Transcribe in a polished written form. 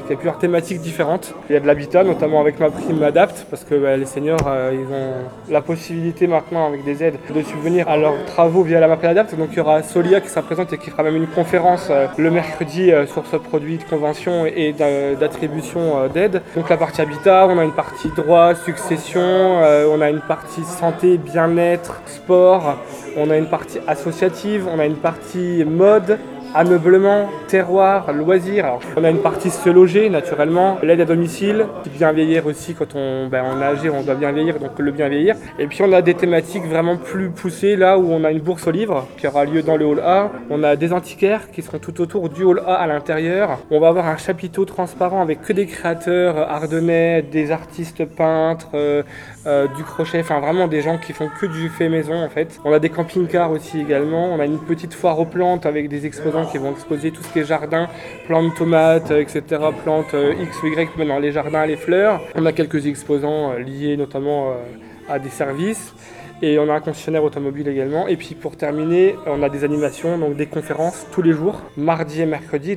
il y a plusieurs thématiques différentes. Il y a de l'habitat, notamment avec ma prime Adapt, parce que les seniors, ils ont la possibilité maintenant, avec des aides, de subvenir à leurs travaux via la prime Adapt. Donc il y aura Solia qui sera présente et qui fera même une conférence le mercredi sur ce produit de convention et d'attribution d'aide. Donc la partie habitat, on a une partie droit, succession, on a une partie santé, bien-être, sport, on a une partie associative, on a une partie mode, ameublement, terroir, loisirs. Alors, on a une partie se loger naturellement, l'aide à domicile, bien vieillir aussi quand on est âgé, on doit bien vieillir, donc le bien vieillir. Et puis on a des thématiques vraiment plus poussées là où on a une bourse aux livres qui aura lieu dans le hall A. On a des antiquaires qui seront tout autour du hall A à l'intérieur. On va avoir un chapiteau transparent avec que des créateurs ardennais, des artistes peintres, du crochet, enfin vraiment des gens qui font que du fait maison en fait. On a des camping-cars aussi également. On a une petite foire aux plantes avec des exposants qui vont exposer tout ce qui est jardin, plantes, tomates, etc., plantes X ou Y, dans les jardins, les fleurs. On a quelques exposants liés notamment à des services. Et on a un concessionnaire automobile également. Et puis pour terminer, on a des animations, donc des conférences tous les jours, mardi et mercredi.